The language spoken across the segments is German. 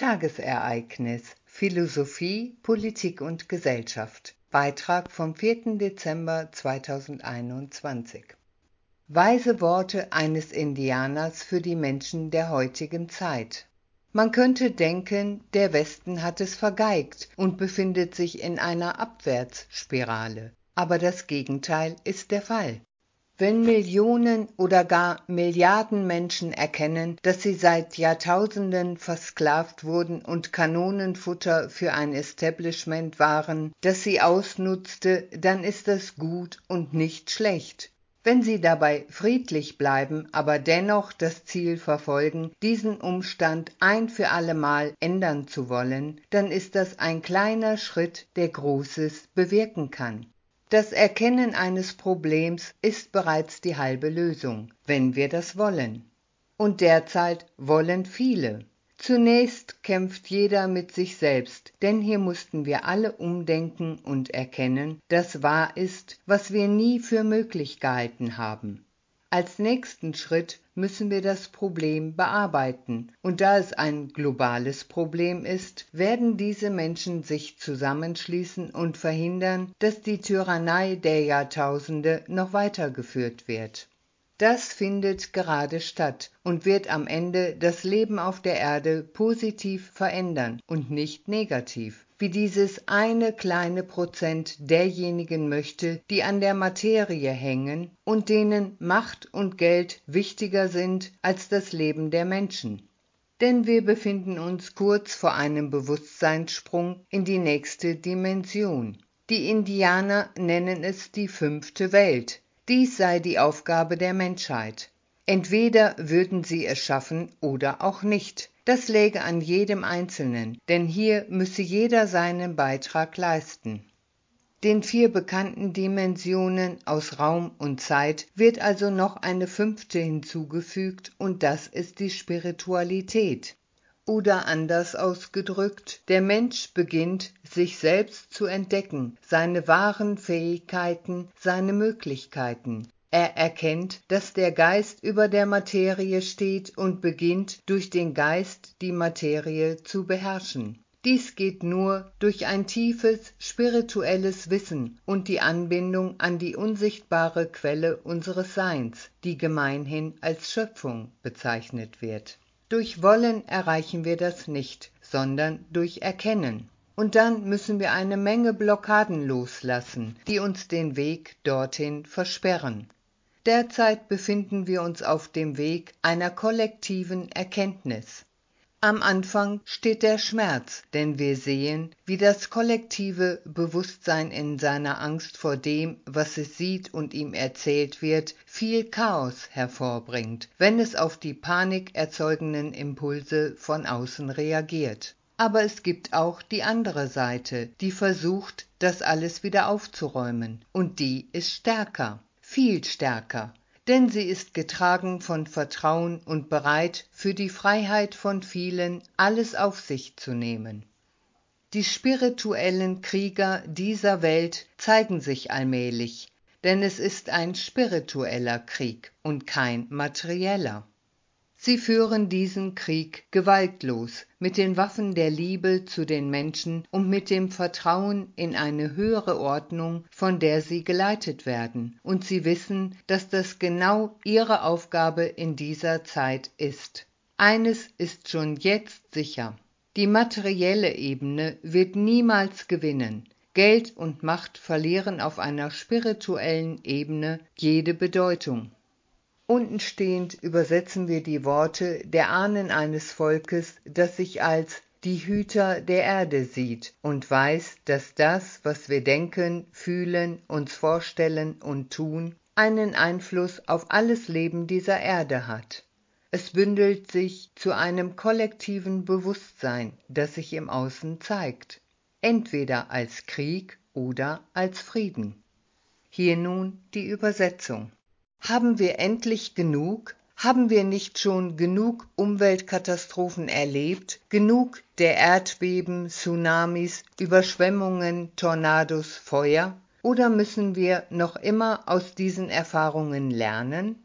Tagesereignis Philosophie, Politik und Gesellschaft. Beitrag vom 4. Dezember 2021. Weise Worte eines Indianers für die Menschen der heutigen Zeit. Man könnte denken, der Westen hat es vergeigt und befindet sich in einer Abwärtsspirale. Aber das Gegenteil ist der Fall. Wenn Millionen oder gar Milliarden Menschen erkennen, dass sie seit Jahrtausenden versklavt wurden und Kanonenfutter für ein Establishment waren, das sie ausnutzte, dann ist das gut und nicht schlecht. Wenn sie dabei friedlich bleiben, aber dennoch das Ziel verfolgen, diesen Umstand ein für allemal ändern zu wollen, dann ist das ein kleiner Schritt, der Großes bewirken kann. Das Erkennen eines Problems ist bereits die halbe Lösung, wenn wir das wollen. Und derzeit wollen viele. Zunächst kämpft jeder mit sich selbst, denn hier mussten wir alle umdenken und erkennen, dass wahr ist, was wir nie für möglich gehalten haben. Als nächsten Schritt müssen wir das Problem bearbeiten, und da es ein globales Problem ist, werden diese Menschen sich zusammenschließen und verhindern, dass die Tyrannei der Jahrtausende noch weitergeführt wird. Das findet gerade statt und wird am Ende das Leben auf der Erde positiv verändern und nicht negativ, wie dieses eine kleine Prozent derjenigen möchte, die an der Materie hängen und denen Macht und Geld wichtiger sind als das Leben der Menschen. Denn wir befinden uns kurz vor einem Bewusstseinssprung in die nächste Dimension. Die Indianer nennen es die 5. Welt. Dies sei die Aufgabe der Menschheit. Entweder würden sie es schaffen oder auch nicht. Das läge an jedem Einzelnen, denn hier müsse jeder seinen Beitrag leisten. Den 4 bekannten Dimensionen aus Raum und Zeit wird also noch eine 5. hinzugefügt, und das ist die Spiritualität. Oder anders ausgedrückt, der Mensch beginnt, sich selbst zu entdecken, seine wahren Fähigkeiten, seine Möglichkeiten. Er erkennt, dass der Geist über der Materie steht und beginnt, durch den Geist die Materie zu beherrschen. Dies geht nur durch ein tiefes spirituelles Wissen und die Anbindung an die unsichtbare Quelle unseres Seins, die gemeinhin als Schöpfung bezeichnet wird. Durch Wollen erreichen wir das nicht, sondern durch Erkennen. Und dann müssen wir eine Menge Blockaden loslassen, die uns den Weg dorthin versperren. Derzeit befinden wir uns auf dem Weg einer kollektiven Erkenntnis. Am Anfang steht der Schmerz, denn wir sehen, wie das kollektive Bewusstsein in seiner Angst vor dem, was es sieht und ihm erzählt wird, viel Chaos hervorbringt, wenn es auf die panikerzeugenden Impulse von außen reagiert. Aber es gibt auch die andere Seite, die versucht, das alles wieder aufzuräumen, und die ist stärker, viel stärker. Denn sie ist getragen von Vertrauen und bereit, für die Freiheit von vielen alles auf sich zu nehmen. Die spirituellen Krieger dieser Welt zeigen sich allmählich, denn es ist ein spiritueller Krieg und kein materieller. Sie führen diesen Krieg gewaltlos, mit den Waffen der Liebe zu den Menschen und mit dem Vertrauen in eine höhere Ordnung, von der sie geleitet werden, und sie wissen, dass das genau ihre Aufgabe in dieser Zeit ist. Eines ist schon jetzt sicher: Die materielle Ebene wird niemals gewinnen. Geld und Macht verlieren auf einer spirituellen Ebene jede Bedeutung. Untenstehend übersetzen wir die Worte der Ahnen eines Volkes, das sich als die Hüter der Erde sieht und weiß, dass das, was wir denken, fühlen, uns vorstellen und tun, einen Einfluss auf alles Leben dieser Erde hat. Es bündelt sich zu einem kollektiven Bewusstsein, das sich im Außen zeigt, entweder als Krieg oder als Frieden. Hier nun die Übersetzung. Haben wir endlich genug? Haben wir nicht schon genug Umweltkatastrophen erlebt, genug der Erdbeben, Tsunamis, Überschwemmungen, Tornados, Feuer? Oder müssen wir noch immer aus diesen Erfahrungen lernen?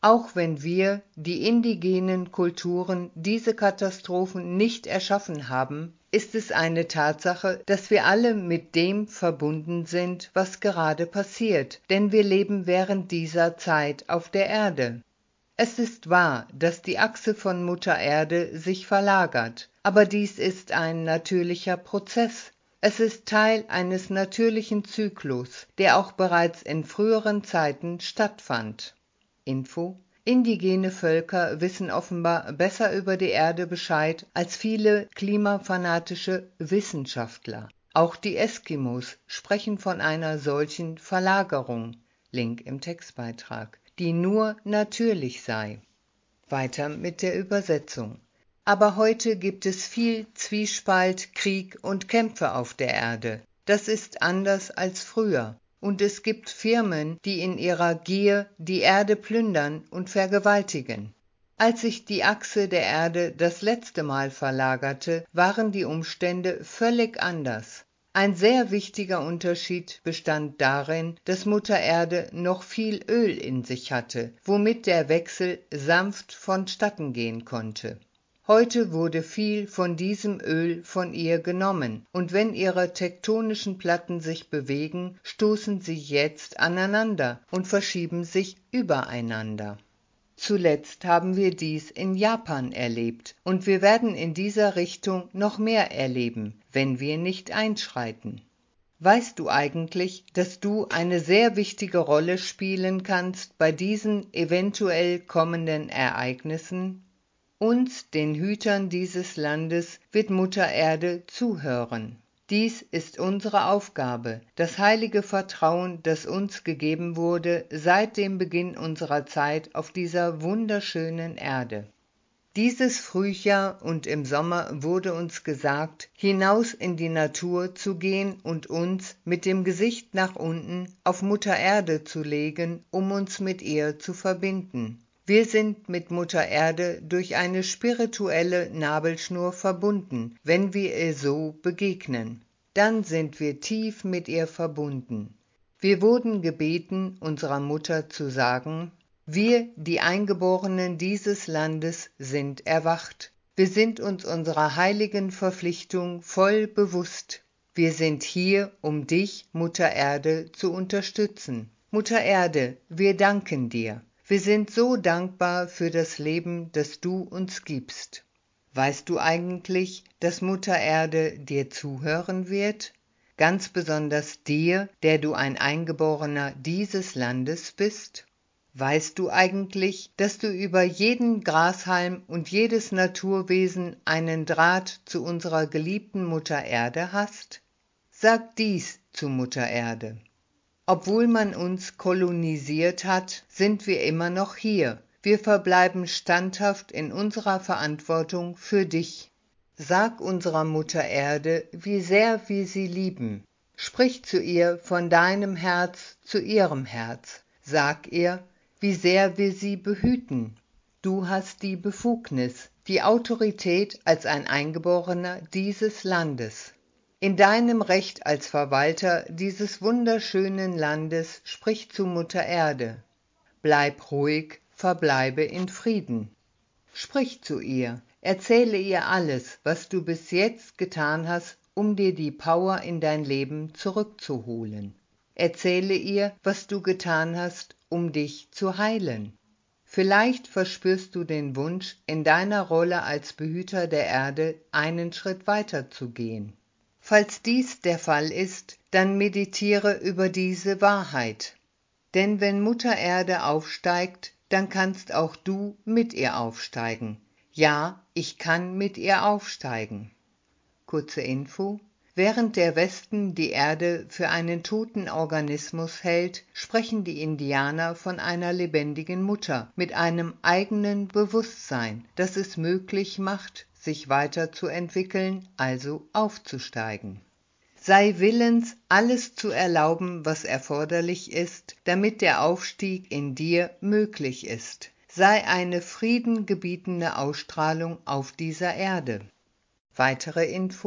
Auch wenn wir, die indigenen Kulturen, diese Katastrophen nicht erschaffen haben, ist es eine Tatsache, dass wir alle mit dem verbunden sind, was gerade passiert, denn wir leben während dieser Zeit auf der Erde. Es ist wahr, dass die Achse von Mutter Erde sich verlagert, aber dies ist ein natürlicher Prozess. Es ist Teil eines natürlichen Zyklus, der auch bereits in früheren Zeiten stattfand. Info: Indigene Völker wissen offenbar besser über die Erde Bescheid als viele klimafanatische Wissenschaftler. Auch die Eskimos sprechen von einer solchen Verlagerung, Link im Textbeitrag, die nur natürlich sei. Weiter mit der Übersetzung. Aber heute gibt es viel Zwiespalt, Krieg und Kämpfe auf der Erde. Das ist anders als früher. Und es gibt Firmen, die in ihrer Gier die Erde plündern und vergewaltigen. Als sich die Achse der Erde das letzte Mal verlagerte, waren die Umstände völlig anders. Ein sehr wichtiger Unterschied bestand darin, dass Mutter Erde noch viel Öl in sich hatte, womit der Wechsel sanft vonstatten gehen konnte. Heute wurde viel von diesem Öl von ihr genommen, und wenn ihre tektonischen Platten sich bewegen, stoßen sie jetzt aneinander und verschieben sich übereinander. Zuletzt haben wir dies in Japan erlebt, und wir werden in dieser Richtung noch mehr erleben, wenn wir nicht einschreiten. Weißt du eigentlich, dass du eine sehr wichtige Rolle spielen kannst bei diesen eventuell kommenden Ereignissen? Uns, den Hütern dieses Landes, wird Mutter Erde zuhören. Dies ist unsere Aufgabe, das heilige Vertrauen, das uns gegeben wurde seit dem Beginn unserer Zeit auf dieser wunderschönen Erde. Dieses Frühjahr und im Sommer wurde uns gesagt, hinaus in die Natur zu gehen und uns mit dem Gesicht nach unten auf Mutter Erde zu legen, um uns mit ihr zu verbinden. Wir sind mit Mutter Erde durch eine spirituelle Nabelschnur verbunden, wenn wir ihr so begegnen. Dann sind wir tief mit ihr verbunden. Wir wurden gebeten, unserer Mutter zu sagen: Wir, die Eingeborenen dieses Landes, sind erwacht. Wir sind uns unserer heiligen Verpflichtung voll bewusst. Wir sind hier, um dich, Mutter Erde, zu unterstützen. Mutter Erde, wir danken dir. Wir sind so dankbar für das Leben, das du uns gibst. Weißt du eigentlich, dass Mutter Erde dir zuhören wird? Ganz besonders dir, der du ein Eingeborener dieses Landes bist? Weißt du eigentlich, dass du über jeden Grashalm und jedes Naturwesen einen Draht zu unserer geliebten Mutter Erde hast? Sag dies zu Mutter Erde. Obwohl man uns kolonisiert hat, sind wir immer noch hier. Wir verbleiben standhaft in unserer Verantwortung für dich. Sag unserer Mutter Erde, wie sehr wir sie lieben. Sprich zu ihr von deinem Herz zu ihrem Herz. Sag ihr, wie sehr wir sie behüten. Du hast die Befugnis, die Autorität als ein Eingeborener dieses Landes. In deinem Recht als Verwalter dieses wunderschönen Landes sprich zu Mutter Erde. Bleib ruhig, verbleibe in Frieden. Sprich zu ihr, erzähle ihr alles, was du bis jetzt getan hast, um dir die Power in dein Leben zurückzuholen. Erzähle ihr, was du getan hast, um dich zu heilen. Vielleicht verspürst du den Wunsch, in deiner Rolle als Behüter der Erde einen Schritt weiter zu gehen. Falls dies der Fall ist, dann meditiere über diese Wahrheit. Denn wenn Mutter Erde aufsteigt, dann kannst auch du mit ihr aufsteigen. Ja, ich kann mit ihr aufsteigen. Kurze Info: Während der Westen die Erde für einen toten Organismus hält, sprechen die Indianer von einer lebendigen Mutter mit einem eigenen Bewusstsein, das es möglich macht, sich weiterzuentwickeln, also aufzusteigen. Sei willens, alles zu erlauben, was erforderlich ist, damit der Aufstieg in dir möglich ist. Sei eine friedengebietende Ausstrahlung auf dieser Erde. Weitere Info: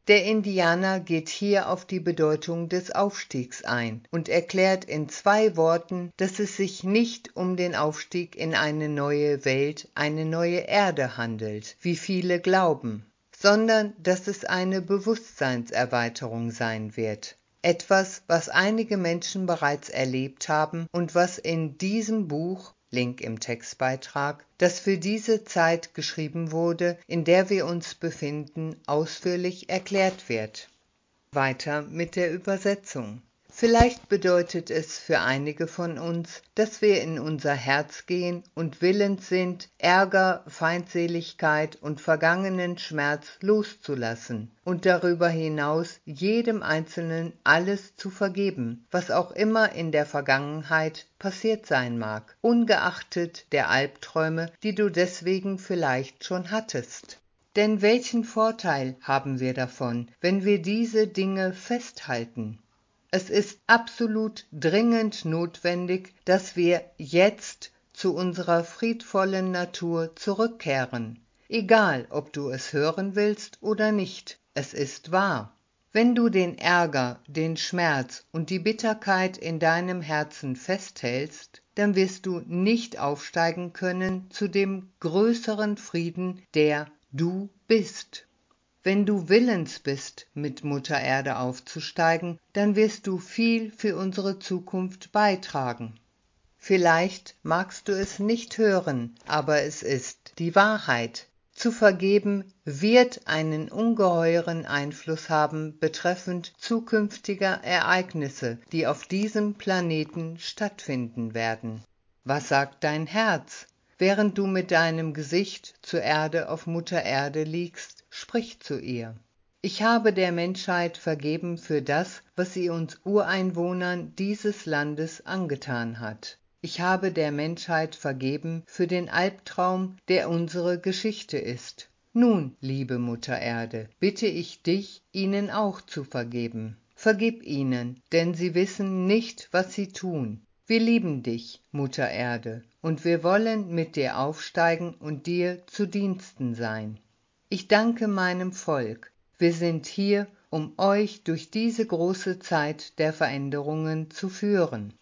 Der Indianer geht hier auf die Bedeutung des Aufstiegs ein und erklärt in 2 Worten, dass es sich nicht um den Aufstieg in eine neue Welt, eine neue Erde handelt, wie viele glauben, sondern dass es eine Bewusstseinserweiterung sein wird. Etwas, was einige Menschen bereits erlebt haben und was in diesem Buch, Link im Textbeitrag, das für diese Zeit geschrieben wurde, in der wir uns befinden, ausführlich erklärt wird. Weiter mit der Übersetzung. Vielleicht bedeutet es für einige von uns, dass wir in unser Herz gehen und willens sind, Ärger, Feindseligkeit und vergangenen Schmerz loszulassen und darüber hinaus jedem Einzelnen alles zu vergeben, was auch immer in der Vergangenheit passiert sein mag, ungeachtet der Albträume, die du deswegen vielleicht schon hattest. Denn welchen Vorteil haben wir davon, wenn wir diese Dinge festhalten? Es ist absolut dringend notwendig, dass wir jetzt zu unserer friedvollen Natur zurückkehren. Egal, ob du es hören willst oder nicht, es ist wahr. Wenn du den Ärger, den Schmerz und die Bitterkeit in deinem Herzen festhältst, dann wirst du nicht aufsteigen können zu dem größeren Frieden, der du bist. Wenn du willens bist, mit Mutter Erde aufzusteigen, dann wirst du viel für unsere Zukunft beitragen. Vielleicht magst du es nicht hören, aber es ist die Wahrheit. Zu vergeben wird einen ungeheuren Einfluss haben betreffend zukünftiger Ereignisse, die auf diesem Planeten stattfinden werden. Was sagt dein Herz? Während du mit deinem Gesicht zur Erde auf Mutter Erde liegst, sprich zu ihr. Ich habe der Menschheit vergeben für das, was sie uns Ureinwohnern dieses Landes angetan hat. Ich habe der Menschheit vergeben für den Albtraum, der unsere Geschichte ist. Nun, liebe Mutter Erde, bitte ich dich, ihnen auch zu vergeben. Vergib ihnen, denn sie wissen nicht, was sie tun. Wir lieben dich, Mutter Erde, und wir wollen mit dir aufsteigen und dir zu Diensten sein. Ich danke meinem Volk. Wir sind hier, um euch durch diese große Zeit der Veränderungen zu führen.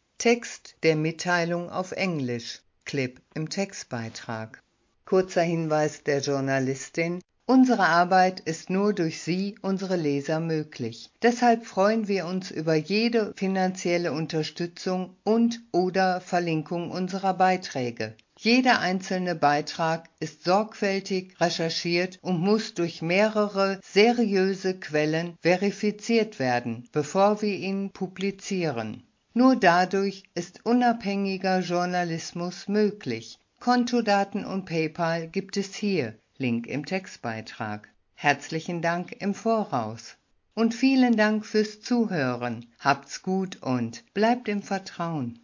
Text der Mitteilung auf Englisch, Clip im Textbeitrag. Kurzer Hinweis der Journalistin: Unsere Arbeit ist nur durch Sie, unsere Leser, möglich. Deshalb freuen wir uns über jede finanzielle Unterstützung und/oder Verlinkung unserer Beiträge. Jeder einzelne Beitrag ist sorgfältig recherchiert und muss durch mehrere seriöse Quellen verifiziert werden, bevor wir ihn publizieren. Nur dadurch ist unabhängiger Journalismus möglich. Kontodaten und PayPal gibt es hier, Link im Textbeitrag. Herzlichen Dank im Voraus. Und vielen Dank fürs Zuhören. Habt's gut und bleibt im Vertrauen.